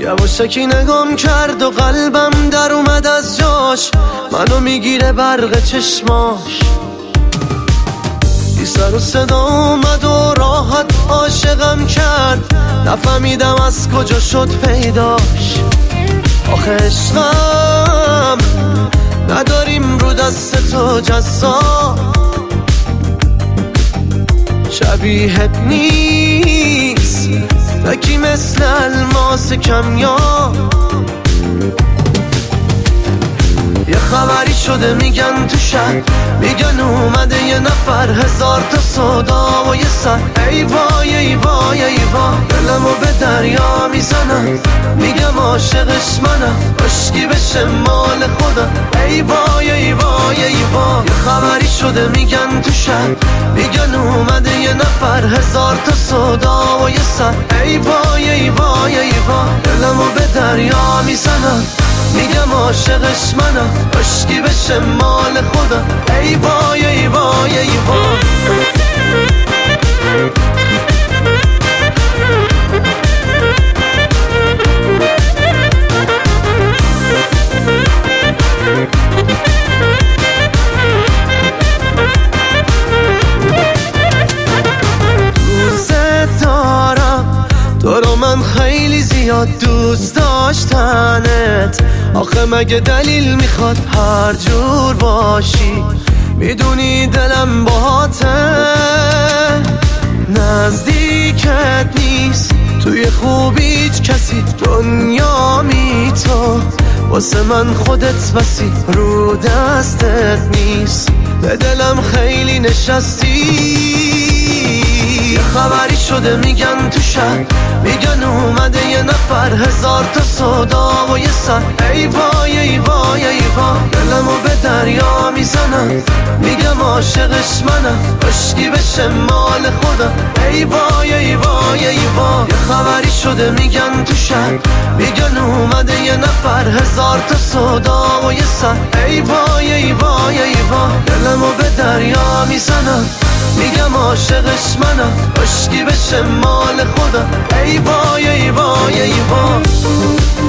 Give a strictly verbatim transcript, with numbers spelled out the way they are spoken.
یواشکی نگام کرد و قلبم در اومد از جاش، منو میگیره برق چشماش. بی سر و صدا اومد و راحت عاشقم کرد، نفهمیدم از کجا شد پیداش. آخه عشقم نداریم رو دست تو جزا، شبیهت نیست تکی مثل الماس کمیاب. یه خبری شده میگن تو شهر، میگن اومده یه نفر، هزار تا صدا و یه سر. ای وای ای وای ای وای، دلمو به دریا میزنم، میگم عاشقش منم، عشقی بشه مال خودم. ای وای ای وای ای وای، یه خبری شده میگن تو شهر، میگن اومده یه نفر، هزار تا صدا و یه سر. ای وای ای وای ای وای، دلمو به دریا میزنم، میگم عاشقش منم، عشقی بشه مال خودم. ای وای ای وای ای وای. دوست دارم تو رو، من خیلی زیاد دوست داشتنت. آخه مگه دلیل میخواد هر جور باشی؟ میدونی دلم باهاته، نزدیکت نیست توی خوبیت کسی، دنیا می تو واسه من خودت بسی، رو دستت نیست به دلم خیلی نشستی. یه خبری شده میگن تو شهر، میگن اومده یه نفر، هزار تا صدا و یه سر. ای وای ای وای ای وای، دلمو به دریا میزنم، میگم عاشقش منم، عشقی بشه مال خودم. ای وای ای وای ای وای، یه خبری شده میگن تو شهر، میگن اومده یه نفر، هزار تا صدا و یه سر. ای وای ای وای ای وای، دلمو به دریا میزنم، میگم عاشقش منم، عشقی بشه مال خودم. ای وای ای وای ای وای.